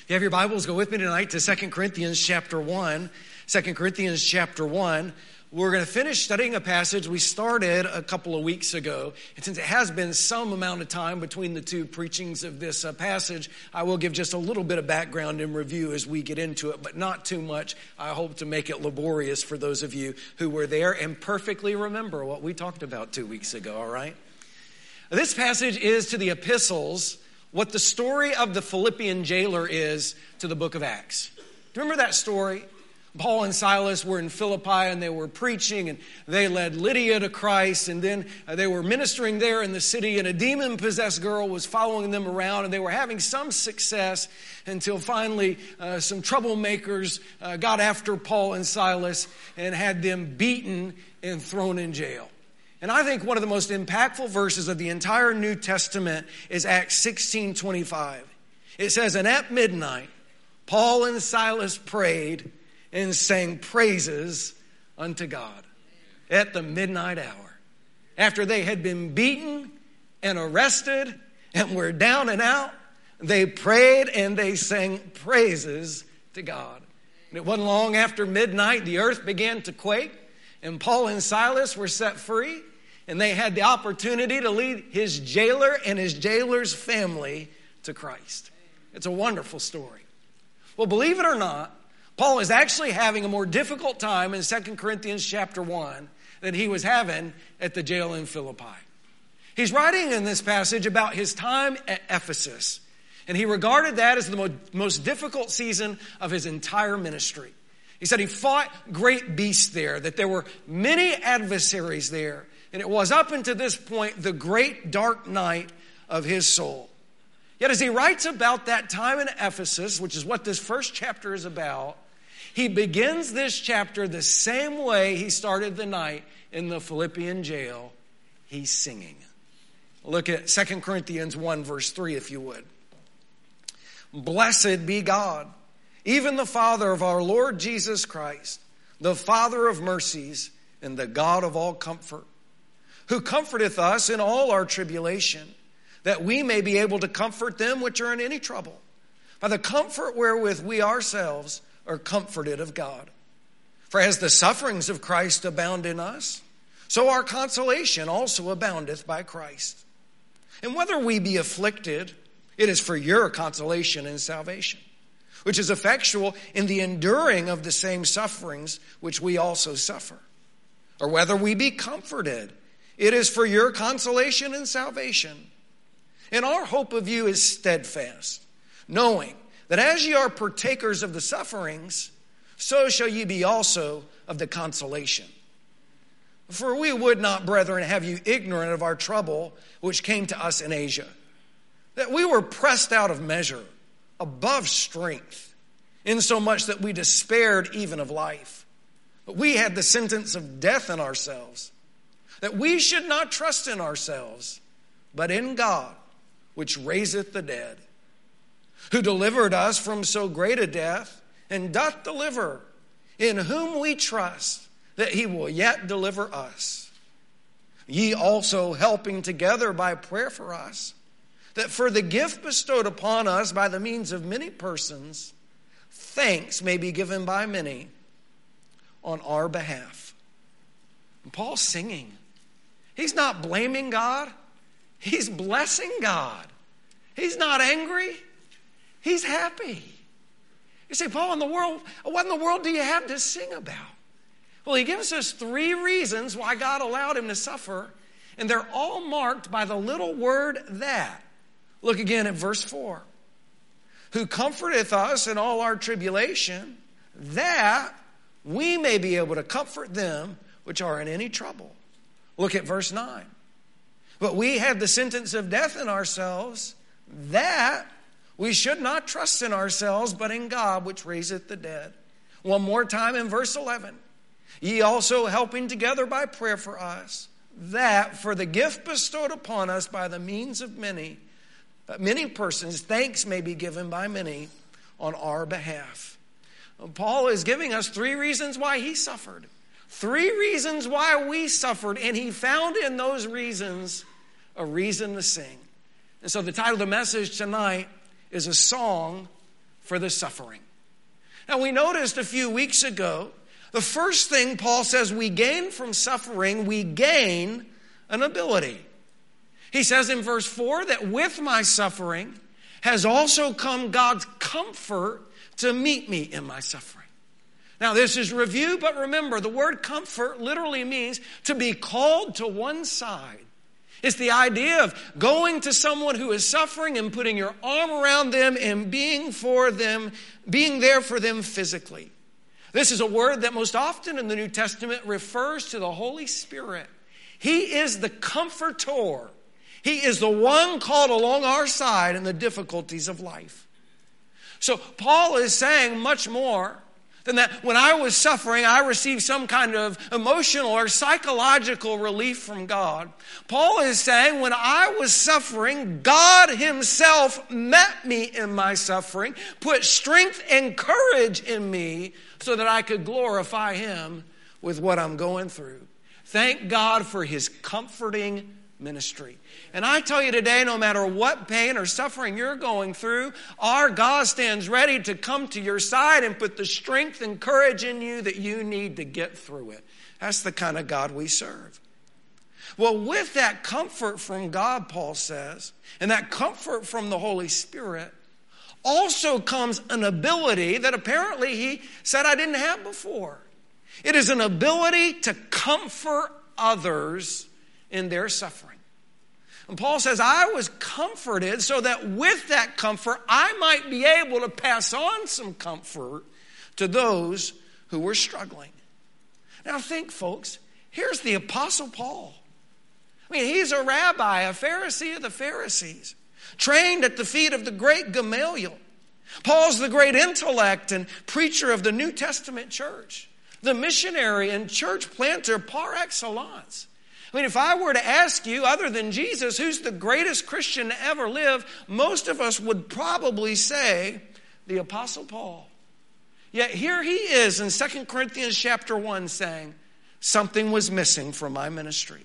If you have your Bibles, go with me tonight to 2 Corinthians chapter 1. 2 Corinthians chapter 1. We're going to finish studying a passage we started a couple of weeks ago. And since it has been some amount of time between the two preachings of this passage, I will give just a little bit of background and review as we get into it, but not too much. I hope to make it laborious for those of you who were there and perfectly remember what we talked about 2 weeks ago, all right? This passage is to the epistles what the story of the Philippian jailer is to the book of Acts. Do you remember that story? Paul and Silas were in Philippi and they were preaching and they led Lydia to Christ, and then they were ministering there in the city, and a demon-possessed girl was following them around, and they were having some success until finally some troublemakers got after Paul and Silas and had them beaten and thrown in jail. And I think one of the most impactful verses of the entire New Testament is Acts 16:25. It says, "And at midnight, Paul and Silas prayed and sang praises unto God." At the midnight hour. After they had been beaten and arrested and were down and out, they prayed and they sang praises to God. And it wasn't long after midnight, the earth began to quake, and Paul and Silas were set free, and they had the opportunity to lead his jailer and his jailer's family to Christ. It's a wonderful story. Well, believe it or not, Paul is actually having a more difficult time in 2 Corinthians chapter 1 than he was having at the jail in Philippi. He's writing in this passage about his time at Ephesus, and he regarded that as the most difficult season of his entire ministry. He said he fought great beasts there, that there were many adversaries there, and it was up until this point the great dark night of his soul. Yet as he writes about that time in Ephesus, which is what this first chapter is about, he begins this chapter the same way he started the night in the Philippian jail. He's singing. Look at 2 Corinthians 1 verse 3 if you would. "Blessed be God, even the Father of our Lord Jesus Christ, the Father of mercies and the God of all comfort, who comforteth us in all our tribulation, that we may be able to comfort them which are in any trouble, by the comfort wherewith we ourselves are comforted of God. For as the sufferings of Christ abound in us, so our consolation also aboundeth by Christ. And whether we be afflicted, it is for your consolation and salvation, which is effectual in the enduring of the same sufferings which we also suffer. Or whether we be comforted, it is for your consolation and salvation. And our hope of you is steadfast, knowing that as ye are partakers of the sufferings, so shall ye be also of the consolation. For we would not, brethren, have you ignorant of our trouble which came to us in Asia, that we were pressed out of measure, above strength, insomuch that we despaired even of life. But we had the sentence of death in ourselves, that we should not trust in ourselves, but in God, which raiseth the dead, who delivered us from so great a death, and doth deliver, in whom we trust that he will yet deliver us. Ye also helping together by prayer for us, that for the gift bestowed upon us by the means of many persons, thanks may be given by many on our behalf." And Paul's singing. He's not blaming God. He's blessing God. He's not angry. He's happy. You say, "Paul, what in the world do you have to sing about?" Well, he gives us 3 reasons why God allowed him to suffer, and they're all marked by the little word "that." Look again at verse 4. "Who comforteth us in all our tribulation, that we may be able to comfort them which are in any trouble." Look at verse 9. "But we had the sentence of death in ourselves, that we should not trust in ourselves, but in God, which raiseth the dead." One more time in verse 11. "Ye also helping together by prayer for us, that for the gift bestowed upon us by the means of many persons, thanks may be given by many on our behalf." Paul is giving us 3 reasons why he suffered. 3 reasons why we suffered, and he found in those reasons a reason to sing. And so the title of the message tonight is "A Song for the suffering. Now, we noticed a few weeks ago, the first thing Paul says we gain from suffering, we gain an ability. He says in verse 4 that with my suffering has also come God's comfort to meet me in my suffering. Now, this is review, but remember, the word comfort literally means to be called to one side. It's the idea of going to someone who is suffering and putting your arm around them and being there for them physically. This is a word that most often in the New Testament refers to the Holy Spirit. He is the comforter. He is the one called along our side in the difficulties of life. So Paul is saying much more than that when I was suffering, I received some kind of emotional or psychological relief from God. Paul is saying when I was suffering, God himself met me in my suffering, put strength and courage in me so that I could glorify him with what I'm going through. Thank God for his comforting ministry. And I tell you today, no matter what pain or suffering you're going through, our God stands ready to come to your side and put the strength and courage in you that you need to get through it. That's the kind of God we serve. Well, with that comfort from God, Paul says, and that comfort from the Holy Spirit, also comes an ability that apparently he said I didn't have before. It is an ability to comfort others in their suffering. And Paul says, I was comforted so that with that comfort, I might be able to pass on some comfort to those who were struggling. Now think, folks, here's the Apostle Paul. I mean, he's a rabbi, a Pharisee of the Pharisees, trained at the feet of the great Gamaliel. Paul's the great intellect and preacher of the New Testament church, the missionary and church planter par excellence. I mean, if I were to ask you, other than Jesus, who's the greatest Christian to ever live, most of us would probably say the Apostle Paul. Yet here he is in 2 Corinthians chapter 1 saying, something was missing from my ministry.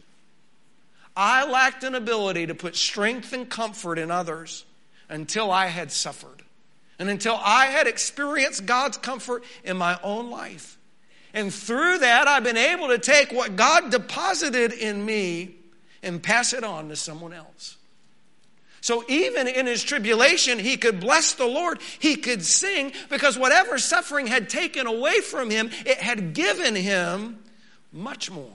I lacked an ability to put strength and comfort in others until I had suffered and until I had experienced God's comfort in my own life. And through that, I've been able to take what God deposited in me and pass it on to someone else. So even in his tribulation, he could bless the Lord. He could sing because whatever suffering had taken away from him, it had given him much more.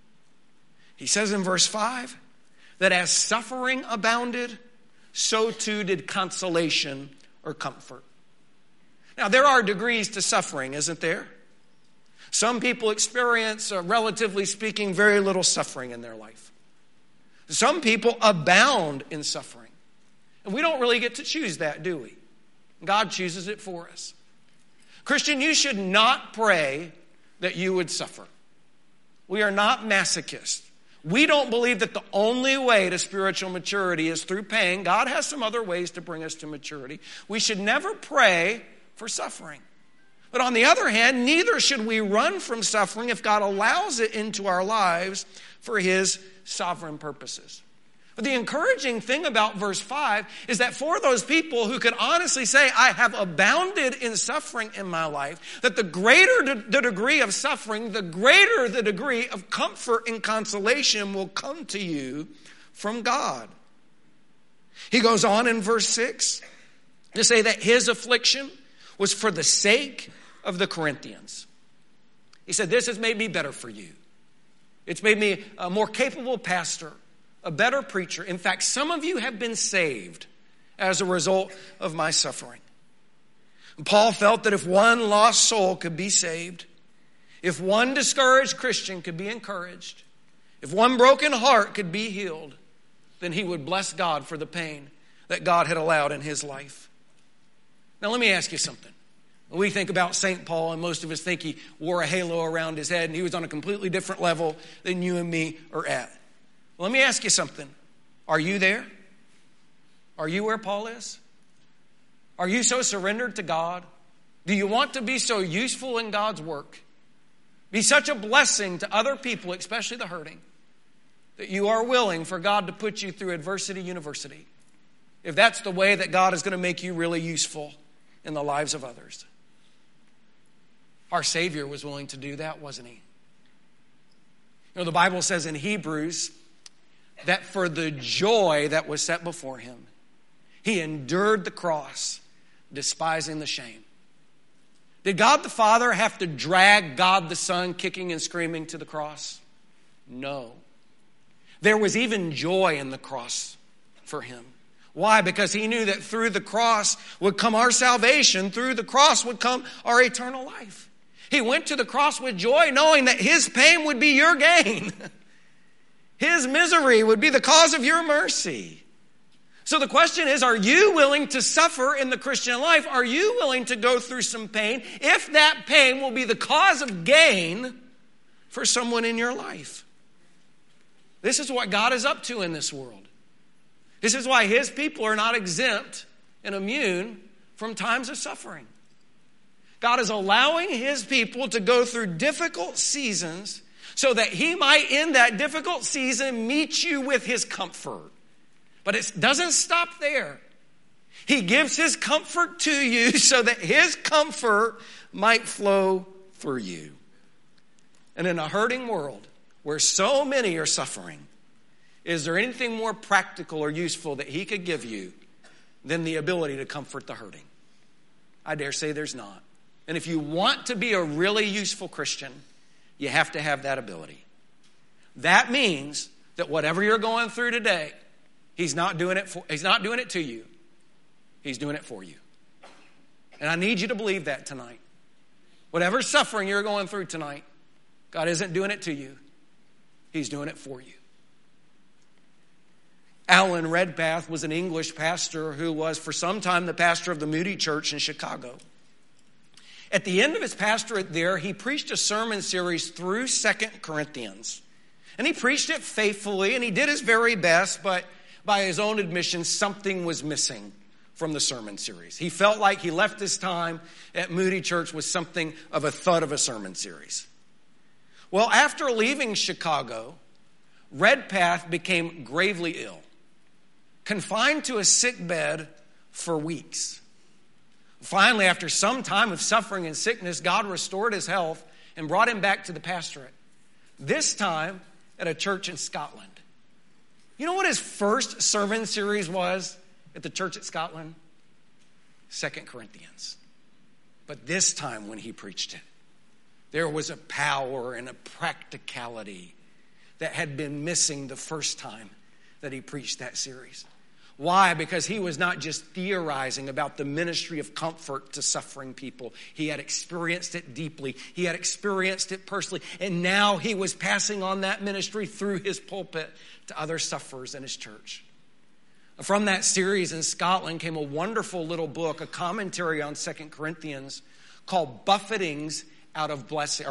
He says in verse 5 that as suffering abounded, so too did consolation or comfort. Now, there are degrees to suffering, isn't there? Some people experience, relatively speaking, very little suffering in their life. Some people abound in suffering. And we don't really get to choose that, do we? God chooses it for us. Christian, you should not pray that you would suffer. We are not masochists. We don't believe that the only way to spiritual maturity is through pain. God has some other ways to bring us to maturity. We should never pray for suffering. But on the other hand, neither should we run from suffering if God allows it into our lives for his sovereign purposes. But the encouraging thing about verse 5 is that for those people who could honestly say, I have abounded in suffering in my life, that the greater the degree of suffering, the greater the degree of comfort and consolation will come to you from God. He goes on in verse 6 to say that his affliction was for the sake of the Corinthians. He said, this has made me better for you. It's made me a more capable pastor, a better preacher. In fact, some of you have been saved as a result of my suffering. And Paul felt that if one lost soul could be saved, if one discouraged Christian could be encouraged, if one broken heart could be healed, then he would bless God for the pain that God had allowed in his life. Now let me ask you something. We think about St. Paul, and most of us think he wore a halo around his head, and he was on a completely different level than you and me are at. Well, let me ask you something. Are you there? Are you where Paul is? Are you so surrendered to God? Do you want to be so useful in God's work? Be such a blessing to other people, especially the hurting, that you are willing for God to put you through adversity university? If that's the way that God is going to make you really useful, in the lives of others. Our Savior was willing to do that, wasn't he? You know, the Bible says in Hebrews that for the joy that was set before him, he endured the cross, despising the shame. Did God the Father have to drag God the Son kicking and screaming to the cross? No. There was even joy in the cross for him. Why? Because he knew that through the cross would come our salvation. Through the cross would come our eternal life. He went to the cross with joy, knowing that his pain would be your gain. His misery would be the cause of your mercy. So the question is, are you willing to suffer in the Christian life? Are you willing to go through some pain if that pain will be the cause of gain for someone in your life? This is what God is up to in this world. This is why his people are not exempt and immune from times of suffering. God is allowing his people to go through difficult seasons so that he might, in that difficult season, meet you with his comfort. But it doesn't stop there. He gives his comfort to you so that his comfort might flow through you. And in a hurting world where so many are suffering, is there anything more practical or useful that he could give you than the ability to comfort the hurting? I dare say there's not. And if you want to be a really useful Christian, you have to have that ability. That means that whatever you're going through today, he's not doing it to you. He's doing it for you. And I need you to believe that tonight. Whatever suffering you're going through tonight, God isn't doing it to you. He's doing it for you. Alan Redpath was an English pastor who was for some time the pastor of the Moody Church in Chicago. At the end of his pastorate there, he preached a sermon series through 2 Corinthians. And he preached it faithfully, and he did his very best, but by his own admission, something was missing from the sermon series. He felt like he left his time at Moody Church with something of a thud of a sermon series. Well, after leaving Chicago, Redpath became gravely ill, confined to a sick bed for weeks. Finally, after some time of suffering and sickness, God restored his health and brought him back to the pastorate. This time at a church in Scotland. You know what his first sermon series was at the church at Scotland? 2 Corinthians. But this time when he preached it, there was a power and a practicality that had been missing the first time that he preached that series. Why? Because he was not just theorizing about the ministry of comfort to suffering people. He had experienced it deeply. He had experienced it personally. And now he was passing on that ministry through his pulpit to other sufferers in his church. From that series in Scotland came a wonderful little book, a commentary on 2 Corinthians called Blessings out of Buffetings.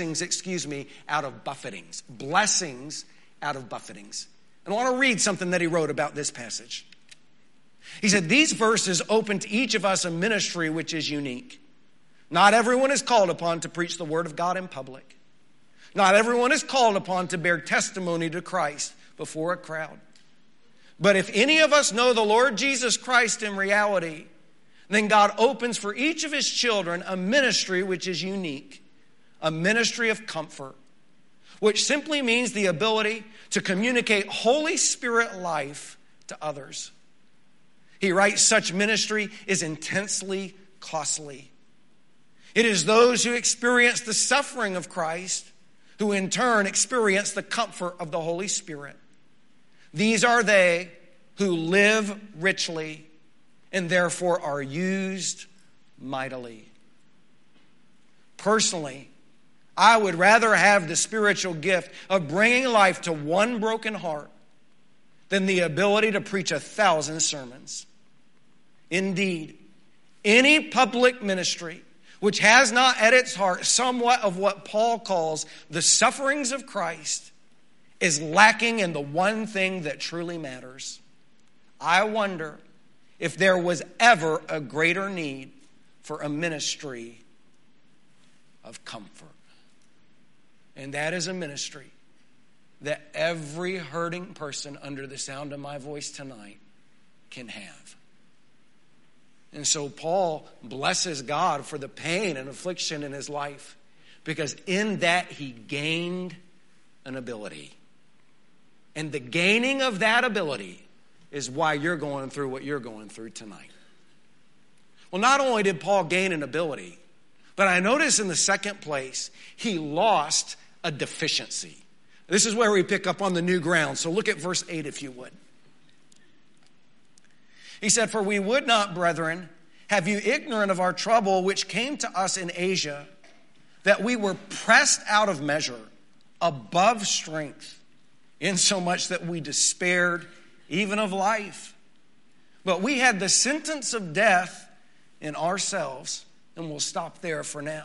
Blessings out of buffetings. And I want to read something that he wrote about this passage. He said, these verses open to each of us a ministry which is unique. Not everyone is called upon to preach the word of God in public. Not everyone is called upon to bear testimony to Christ before a crowd. But if any of us know the Lord Jesus Christ in reality, then God opens for each of his children a ministry which is unique, a ministry of comfort, which simply means the ability to communicate Holy Spirit life to others. He writes, such ministry is intensely costly. It is those who experience the suffering of Christ who in turn experience the comfort of the Holy Spirit. These are they who live richly and therefore are used mightily. Personally, I would rather have the spiritual gift of bringing life to one broken heart than the ability to preach 1,000 sermons. Indeed, any public ministry which has not at its heart somewhat of what Paul calls the sufferings of Christ is lacking in the one thing that truly matters. I wonder if there was ever a greater need for a ministry of comfort. And that is a ministry that every hurting person under the sound of my voice tonight can have. And so Paul blesses God for the pain and affliction in his life, because in that he gained an ability. And the gaining of that ability is why you're going through what you're going through tonight. Well, not only did Paul gain an ability, but I notice in the second place, he lost a deficiency. This is where we pick up on the new ground. So look at verse 8 if you would. He said, "For we would not, brethren, have you ignorant of our trouble which came to us in Asia, that we were pressed out of measure, above strength, insomuch that we despaired even of life. But we had the sentence of death in ourselves," and we'll stop there for now.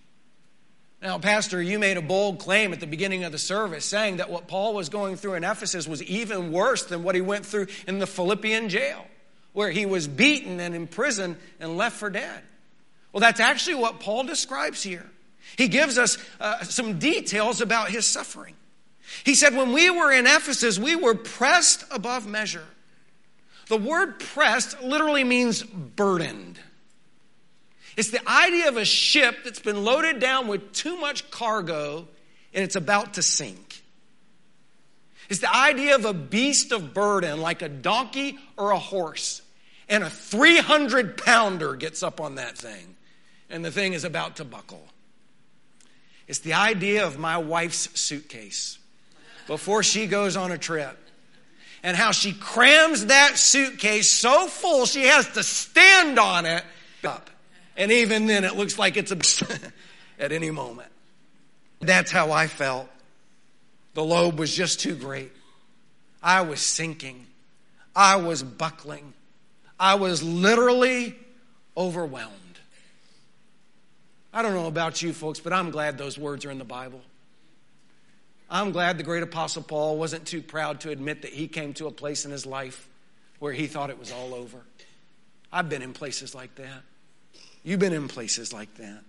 Now, Pastor, you made a bold claim at the beginning of the service saying that what Paul was going through in Ephesus was even worse than what he went through in the Philippian jail, where he was beaten and imprisoned and left for dead. Well, that's actually what Paul describes here. He gives us some details about his suffering. He said, when we were in Ephesus, we were pressed above measure. The word pressed literally means burdened. It's the idea of a ship that's been loaded down with too much cargo and it's about to sink. It's the idea of a beast of burden like a donkey or a horse, and a 300-pounder gets up on that thing and the thing is about to buckle. It's the idea of my wife's suitcase before she goes on a trip, and how she crams that suitcase so full she has to stand on it up. And even then it looks like it's at any moment. That's how I felt. The load was just too great. I was sinking. I was buckling. I was literally overwhelmed. I don't know about you folks, but I'm glad those words are in the Bible. I'm glad the great apostle Paul wasn't too proud to admit that he came to a place in his life where he thought it was all over. I've been in places like that. You've been in places like that.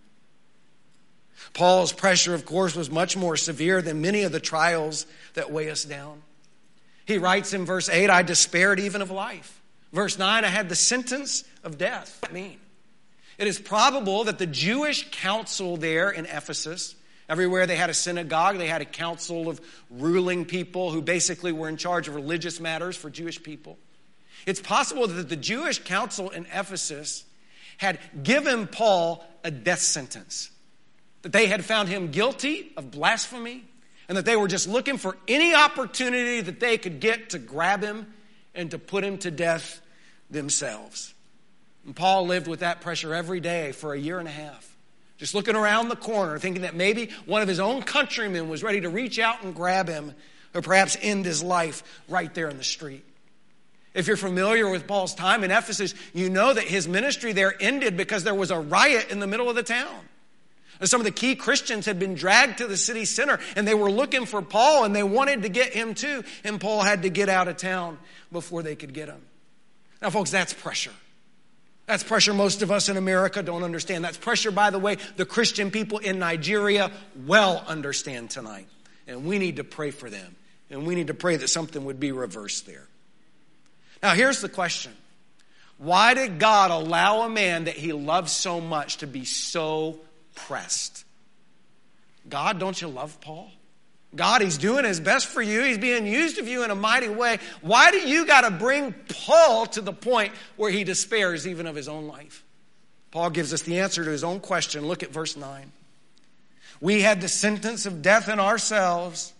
Paul's pressure, of course, was much more severe than many of the trials that weigh us down. He writes in verse 8, "I despaired even of life." Verse 9, "I had the sentence of death." What does that mean? It is probable that the Jewish council there in Ephesus, everywhere they had a synagogue, they had a council of ruling people who basically were in charge of religious matters for Jewish people. It's possible that the Jewish council in Ephesus had given Paul a death sentence, that they had found him guilty of blasphemy, and that they were just looking for any opportunity that they could get to grab him and to put him to death themselves. And Paul lived with that pressure every day for a year and a half, just looking around the corner, thinking that maybe one of his own countrymen was ready to reach out and grab him, or perhaps end his life right there in the street. If you're familiar with Paul's time in Ephesus, you know that his ministry there ended because there was a riot in the middle of the town. And some of the key Christians had been dragged to the city center, and they were looking for Paul, and they wanted to get him too. And Paul had to get out of town before they could get him. Now, folks, that's pressure. That's pressure most of us in America don't understand. That's pressure, by the way, the Christian people in Nigeria well understand tonight. And we need to pray for them. And we need to pray that something would be reversed there. Now, here's the question. Why did God allow a man that he loves so much to be so pressed? God, don't you love Paul? God, he's doing his best for you. He's being used of you in a mighty way. Why do you got to bring Paul to the point where he despairs even of his own life? Paul gives us the answer to his own question. Look at verse 9. "We had the sentence of death in ourselves,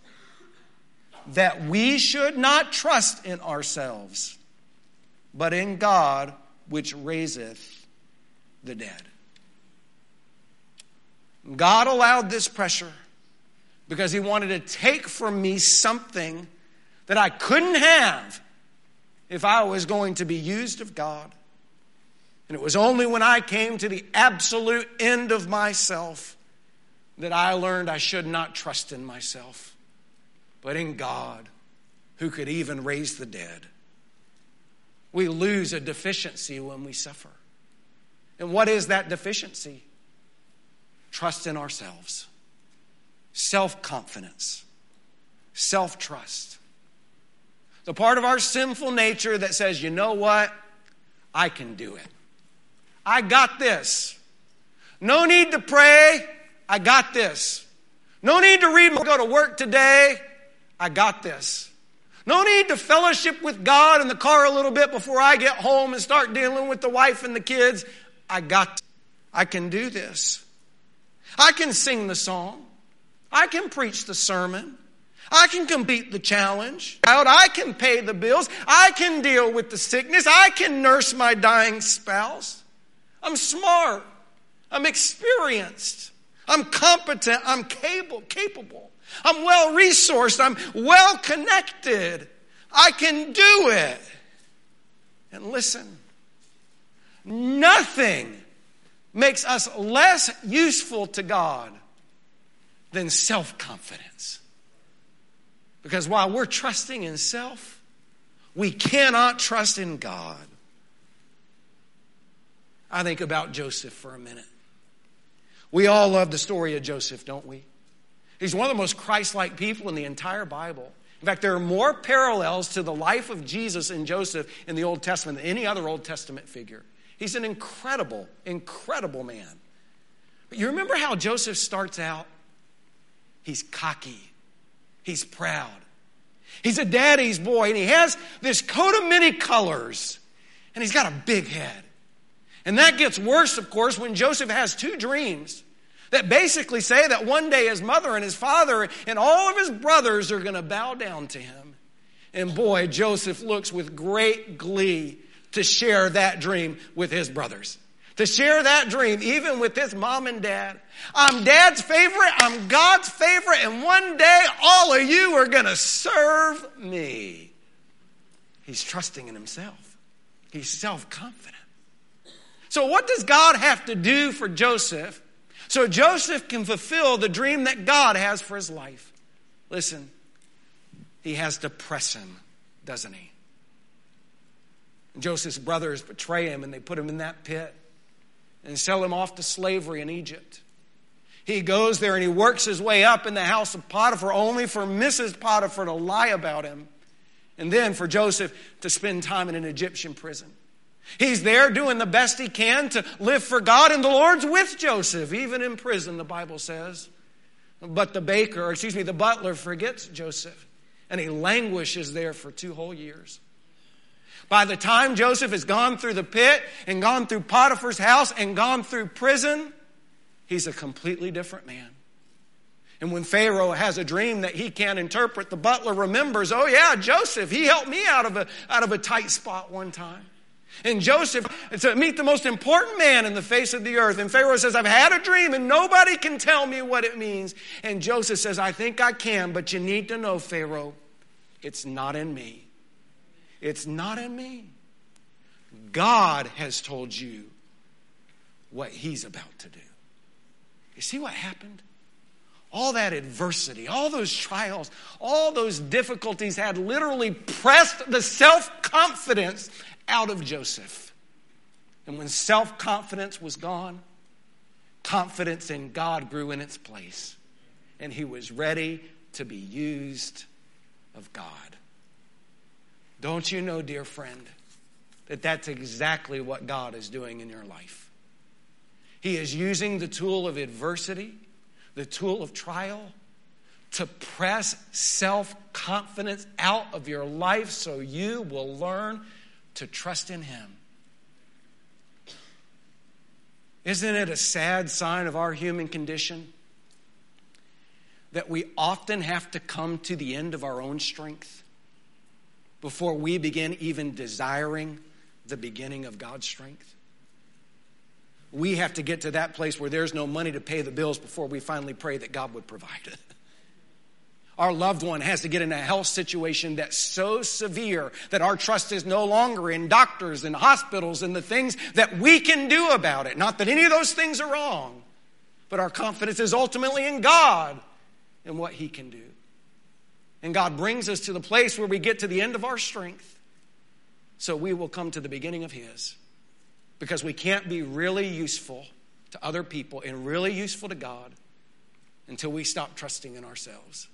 that we should not trust in ourselves, but in God which raiseth the dead." God allowed this pressure because he wanted to take from me something that I couldn't have if I was going to be used of God. And it was only when I came to the absolute end of myself that I learned I should not trust in myself, but in God, who could even raise the dead. We lose a deficiency when we suffer. And what is that deficiency? Trust in ourselves. Self-confidence. Self-trust. The part of our sinful nature that says, you know what? I can do it. I got this. No need to pray. I got this. No need to read, go to work today. I got this. No need to fellowship with God in the car a little bit before I get home and start dealing with the wife and the kids. I can do this. I can sing the song. I can preach the sermon. I can complete the challenge. I can pay the bills. I can deal with the sickness. I can nurse my dying spouse. I'm smart. I'm experienced. I'm competent. I'm capable. I'm well-resourced. I'm well-connected. I can do it. And listen, nothing makes us less useful to God than self-confidence. Because while we're trusting in self, we cannot trust in God. I think about Joseph for a minute. We all love the story of Joseph, don't we? He's one of the most Christ-like people in the entire Bible. In fact, there are more parallels to the life of Jesus and Joseph in the Old Testament than any other Old Testament figure. He's an incredible, incredible man. But you remember how Joseph starts out? He's cocky. He's proud. He's a daddy's boy, and he has this coat of many colors, and he's got a big head. And that gets worse, of course, when Joseph has two dreams that basically say that one day his mother and his father and all of his brothers are going to bow down to him. And boy, Joseph looks with great glee to share that dream with his brothers. To share that dream even with his mom and dad. I'm dad's favorite, I'm God's favorite, and one day all of you are going to serve me. He's trusting in himself. He's self-confident. So what does God have to do for Joseph so Joseph can fulfill the dream that God has for his life? Listen, he has to press him, doesn't he? Joseph's brothers betray him and they put him in that pit and sell him off to slavery in Egypt. He goes there and he works his way up in the house of Potiphar, only for Mrs. Potiphar to lie about him, and then for Joseph to spend time in an Egyptian prison. He's there doing the best he can to live for God, and the Lord's with Joseph, even in prison, the Bible says. But the butler forgets Joseph, and he languishes there for 2 whole years. By the time Joseph has gone through the pit and gone through Potiphar's house and gone through prison, he's a completely different man. And when Pharaoh has a dream that he can't interpret, the butler remembers, oh yeah, Joseph, he helped me out of a tight spot one time. And Joseph, to meet the most important man in the face of the earth. And Pharaoh says, I've had a dream and nobody can tell me what it means. And Joseph says, I think I can, but you need to know, Pharaoh, it's not in me. It's not in me. God has told you what he's about to do. You see what happened? All that adversity, all those trials, all those difficulties had literally pressed the self-confidence out of Joseph. And when self-confidence was gone, confidence in God grew in its place. And he was ready to be used of God. Don't you know, dear friend, that that's exactly what God is doing in your life? He is using the tool of adversity, the tool of trial, to press self-confidence out of your life so you will learn to trust in him. Isn't it a sad sign of our human condition that we often have to come to the end of our own strength before we begin even desiring the beginning of God's strength? We have to get to that place where there's no money to pay the bills before we finally pray that God would provide it. Our loved one has to get in a health situation that's so severe that our trust is no longer in doctors and hospitals and the things that we can do about it. Not that any of those things are wrong, but our confidence is ultimately in God and what he can do. And God brings us to the place where we get to the end of our strength so we will come to the beginning of his. Because we can't be really useful to other people and really useful to God until we stop trusting in ourselves.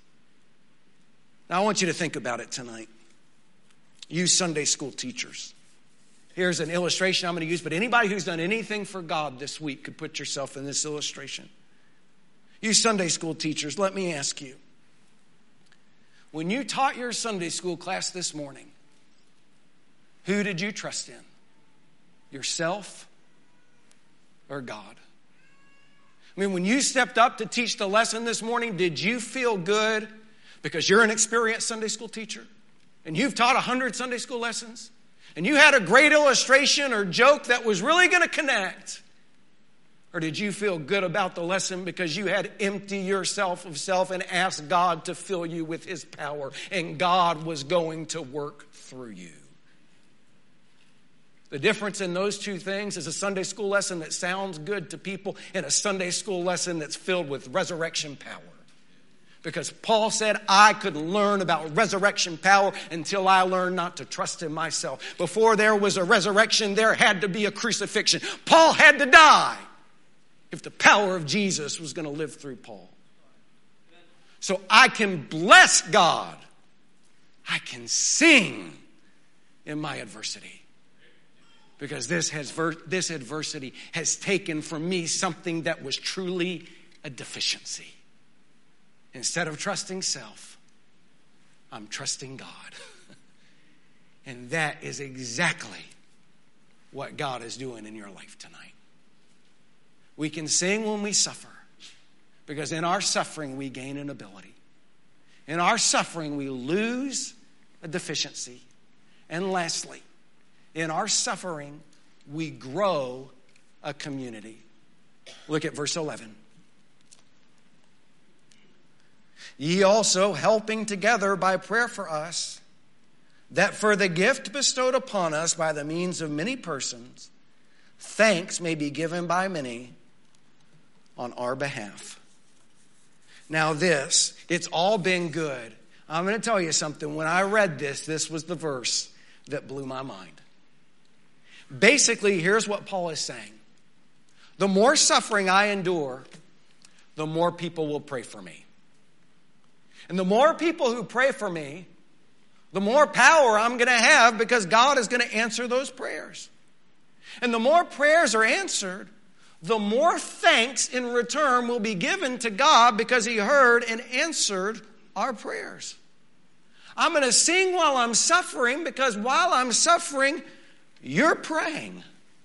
Now, I want you to think about it tonight. You Sunday school teachers. Here's an illustration I'm going to use, but anybody who's done anything for God this week could put yourself in this illustration. You Sunday school teachers, let me ask you. When you taught your Sunday school class this morning, who did you trust in? Yourself or God? I mean, when you stepped up to teach the lesson this morning, did you feel good because you're an experienced Sunday school teacher and you've taught 100 Sunday school lessons and you had a great illustration or joke that was really going to connect? Or did you feel good about the lesson because you had emptied yourself of self and asked God to fill you with His power and God was going to work through you? The difference in those two things is a Sunday school lesson that sounds good to people and a Sunday school lesson that's filled with resurrection power. Because Paul said, I could learn about resurrection power until I learned not to trust in myself. Before there was a resurrection, there had to be a crucifixion. Paul had to die if the power of Jesus was going to live through Paul. So I can bless God. I can sing in my adversity. Because this adversity has taken from me something that was truly a deficiency. Instead of trusting self, I'm trusting God. And that is exactly what God is doing in your life tonight. We can sing when we suffer, because in our suffering we gain an ability. In our suffering we lose a deficiency. And lastly, in our suffering we grow a community. Look at verse 11. Ye also helping together by prayer for us, that for the gift bestowed upon us by the means of many persons, thanks may be given by many on our behalf. Now it's all been good. I'm going to tell you something. When I read this was the verse that blew my mind. Basically, here's what Paul is saying. The more suffering I endure, the more people will pray for me. And the more people who pray for me, the more power I'm going to have, because God is going to answer those prayers. And the more prayers are answered, the more thanks in return will be given to God, because He heard and answered our prayers. I'm going to sing while I'm suffering, because while I'm suffering, you're praying.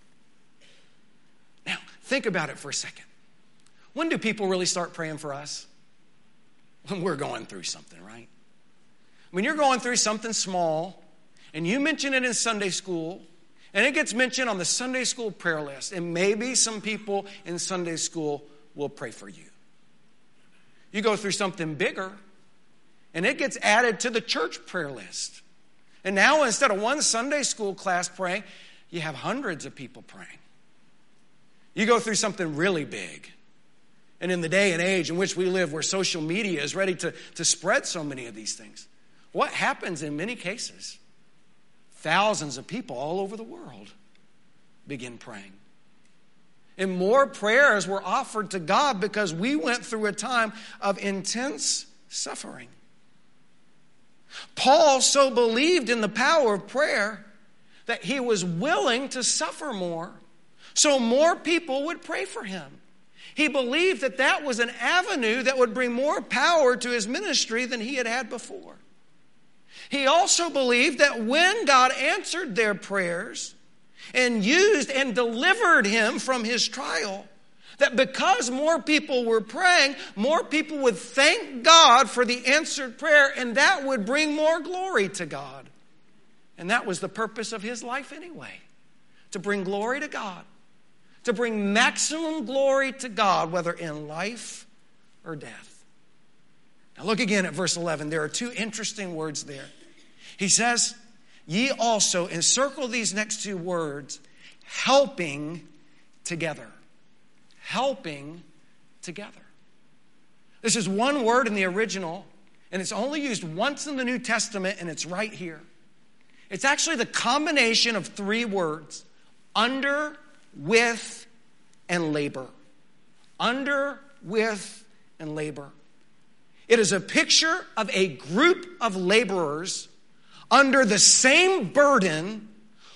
Now, think about it for a second. When do people really start praying for us? When we're going through something, right? When you're going through something small, and you mention it in Sunday school, and it gets mentioned on the Sunday school prayer list, and maybe some people in Sunday school will pray for you. You go through something bigger, and it gets added to the church prayer list. And now instead of one Sunday school class praying, you have hundreds of people praying. You go through something really big. And in the day and age in which we live, where social media is ready to spread so many of these things, what happens in many cases? Thousands of people all over the world begin praying. And more prayers were offered to God because we went through a time of intense suffering. Paul so believed in the power of prayer that he was willing to suffer more so more people would pray for him. He believed that that was an avenue that would bring more power to his ministry than he had had before. He also believed that when God answered their prayers and used and delivered him from his trial, that because more people were praying, more people would thank God for the answered prayer, and that would bring more glory to God. And that was the purpose of his life anyway, to bring glory to God, to bring maximum glory to God, whether in life or death. Now look again at verse 11. There are two interesting words there. He says, ye also, encircle these next two words, helping together. Helping together. This is one word in the original, and it's only used once in the New Testament, and it's right here. It's actually the combination of three words: under, with, and labor. Under, with, and labor. It is a picture of a group of laborers under the same burden,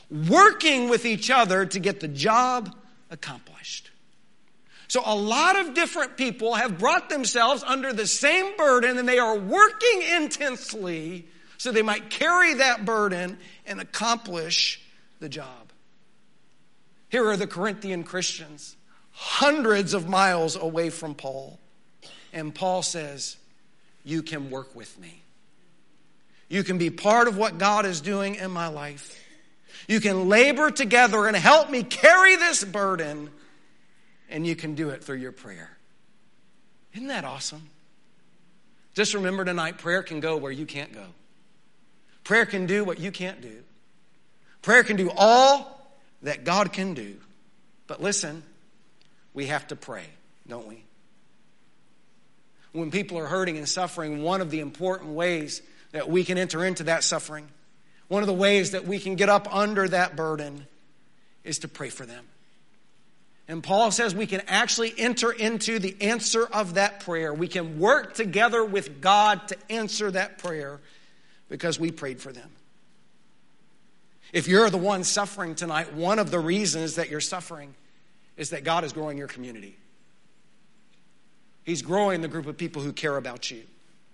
working with each other to get the job accomplished. So a lot of different people have brought themselves under the same burden, and they are working intensely so they might carry that burden and accomplish the job. Here are the Corinthian Christians, hundreds of miles away from Paul. And Paul says, you can work with me. You can be part of what God is doing in my life. You can labor together and help me carry this burden. And you can do it through your prayer. Isn't that awesome? Just remember tonight, prayer can go where you can't go. Prayer can do what you can't do. Prayer can do all that God can do. But listen, we have to pray, don't we? When people are hurting and suffering, one of the important ways that we can enter into that suffering, one of the ways that we can get up under that burden is to pray for them. And Paul says we can actually enter into the answer of that prayer. We can work together with God to answer that prayer because we prayed for them. If you're the one suffering tonight, one of the reasons that you're suffering is that God is growing your community. He's growing the group of people who care about you.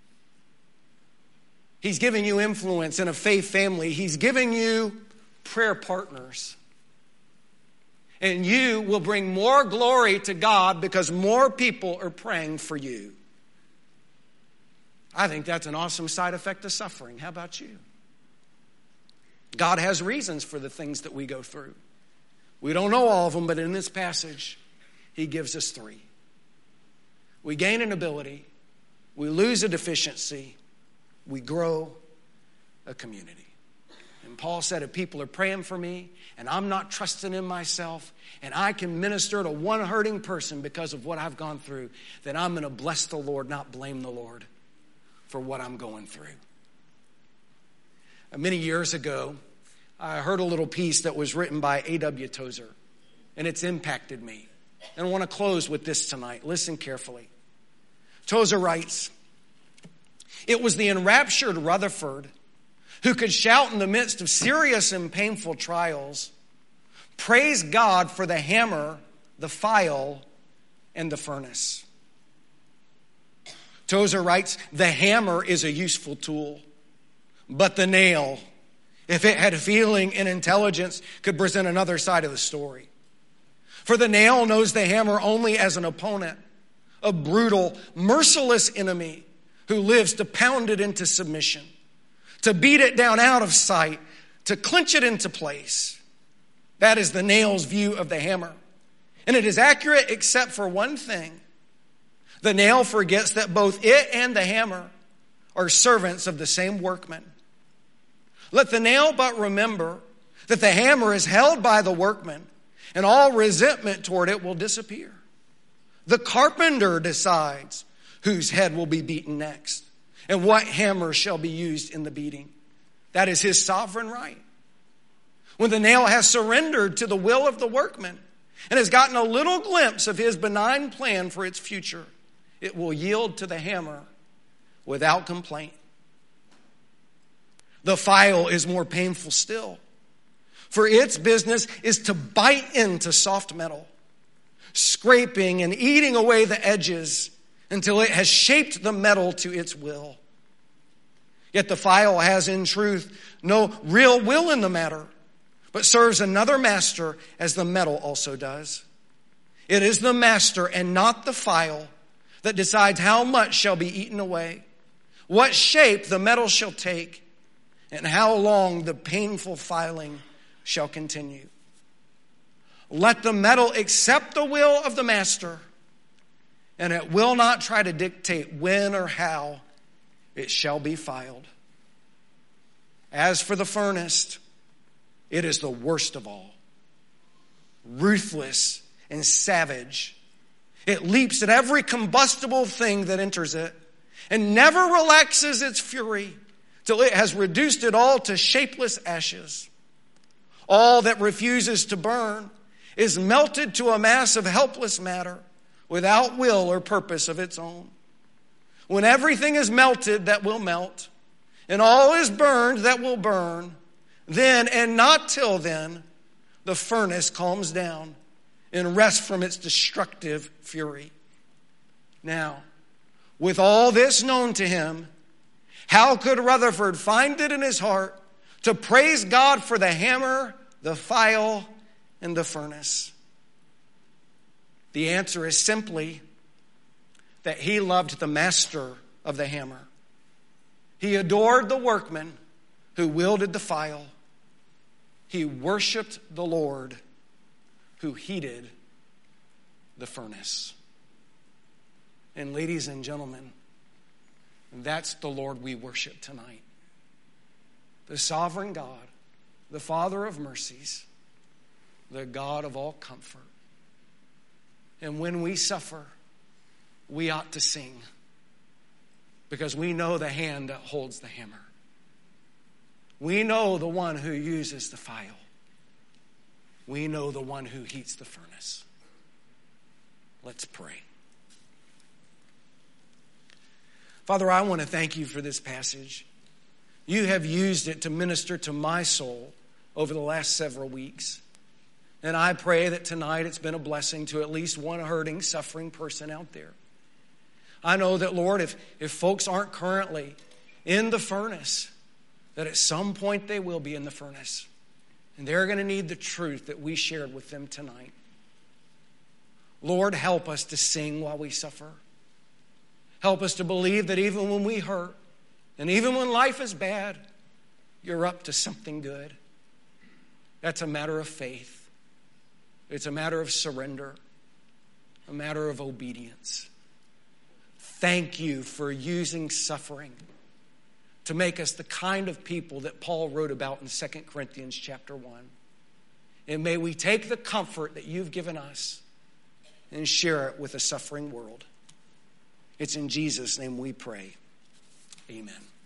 He's giving you influence in a faith family. He's giving you prayer partners. And you will bring more glory to God because more people are praying for you. I think that's an awesome side effect of suffering. How about you? God has reasons for the things that we go through. We don't know all of them, but in this passage, he gives us 3. We gain an ability, we lose a deficiency, we grow a community. And Paul said, if people are praying for me and I'm not trusting in myself and I can minister to one hurting person because of what I've gone through, then I'm going to bless the Lord, not blame the Lord for what I'm going through. Many years ago, I heard a little piece that was written by A.W. Tozer, and it's impacted me. And I want to close with this tonight. Listen carefully. Tozer writes, it was the enraptured Rutherford who could shout in the midst of serious and painful trials, praise God for the hammer, the file, and the furnace. Tozer writes, the hammer is a useful tool, but the nail, if it had feeling and intelligence, could present another side of the story. For the nail knows the hammer only as an opponent, a brutal, merciless enemy who lives to pound it into submission, to beat it down out of sight, to clinch it into place. That is the nail's view of the hammer. And it is accurate except for one thing. The nail forgets that both it and the hammer are servants of the same workman. Let the nail but remember that the hammer is held by the workman, and all resentment toward it will disappear. The carpenter decides whose head will be beaten next and what hammer shall be used in the beating. That is his sovereign right. When the nail has surrendered to the will of the workman and has gotten a little glimpse of his benign plan for its future, it will yield to the hammer without complaint. The file is more painful still, for its business is to bite into soft metal, scraping and eating away the edges until it has shaped the metal to its will. Yet the file has in truth no real will in the matter, but serves another master as the metal also does. It is the master and not the file that decides how much shall be eaten away, what shape the metal shall take, and how long the painful filing shall continue. Let the metal accept the will of the master, and it will not try to dictate when or how it shall be filed. As for the furnace, it is the worst of all. Ruthless and savage. It leaps at every combustible thing that enters it and never relaxes its fury till it has reduced it all to shapeless ashes. All that refuses to burn is melted to a mass of helpless matter without will or purpose of its own. When everything is melted that will melt, and all is burned that will burn, then and not till then, the furnace calms down and rests from its destructive fury. Now, with all this known to him, how could Rutherford find it in his heart to praise God for the hammer, the file, and the furnace? The answer is simply that he loved the master of the hammer. He adored the workman who wielded the file. He worshiped the Lord who heated the furnace. And ladies and gentlemen, that's the Lord we worship tonight. The sovereign God, the Father of mercies, the God of all comfort. And when we suffer, we ought to sing, because we know the hand that holds the hammer. We know the one who uses the file. We know the one who heats the furnace. Let's pray. Father, I want to thank you for this passage. You have used it to minister to my soul over the last several weeks. And I pray that tonight it's been a blessing to at least one hurting, suffering person out there. I know that, Lord, if folks aren't currently in the furnace, that at some point they will be in the furnace. And they're going to need the truth that we shared with them tonight. Lord, help us to sing while we suffer. Help us to believe that even when we hurt, and even when life is bad, you're up to something good. That's a matter of faith. It's a matter of surrender, a matter of obedience. Thank you for using suffering to make us the kind of people that Paul wrote about in 2 Corinthians chapter 1. And may we take the comfort that you've given us and share it with a suffering world. It's in Jesus' name we pray. Amen.